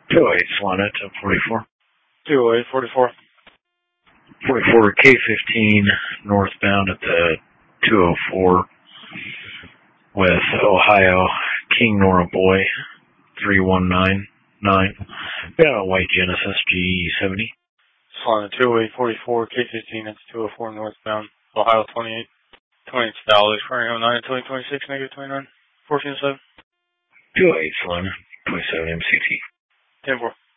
208 Solana, 1044. 208, 44. 44 K15 northbound at the 204 with Ohio King Nora Boy 3199. Got a white Genesis GE70. Solana 208, 44, K15, that's 204 northbound, Ohio 28. 28 Stallies, 29, 2026, negative 29, 1407. 208 Solana, 27 MCT. 10-4.